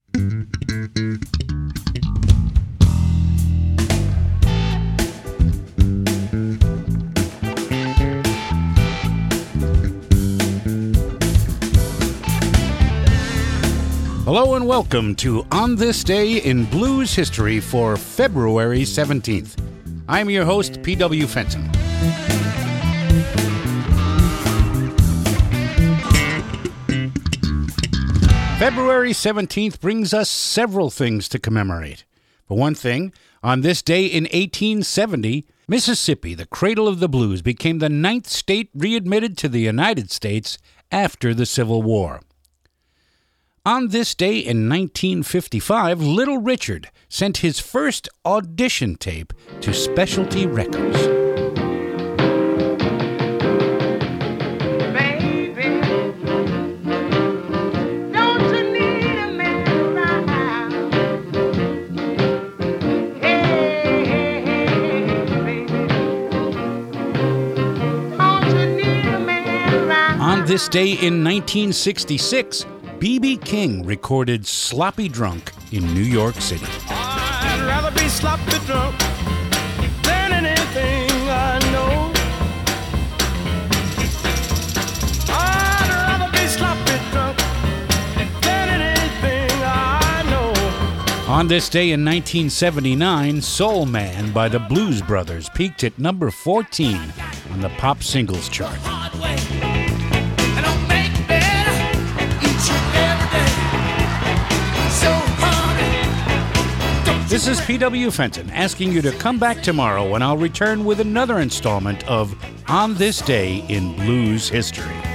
Hello and welcome to On This Day in Blues History for February 17th. I'm your host, P.W. Fenton. February 17th brings us several things to commemorate. For one thing, on this day in 1870, Mississippi, the cradle of the blues, became the 9th state readmitted to the United States after the Civil War. On this day in 1955, Little Richard sent his first audition tape to Specialty Records. Baby, don't you need a man around? Hey, hey, hey, baby, don't you need a man around? On this day in 1966, B.B. King recorded Sloppy Drunk in New York City. I'd rather be sloppy drunk than anything I know. I'd rather be sloppy drunk than anything I know. On this day in 1979, Soul Man by the Blues Brothers peaked at number 14 on the pop singles chart. This is P.W. Fenton asking you to come back tomorrow when I'll return with another installment of On This Day in Blues History.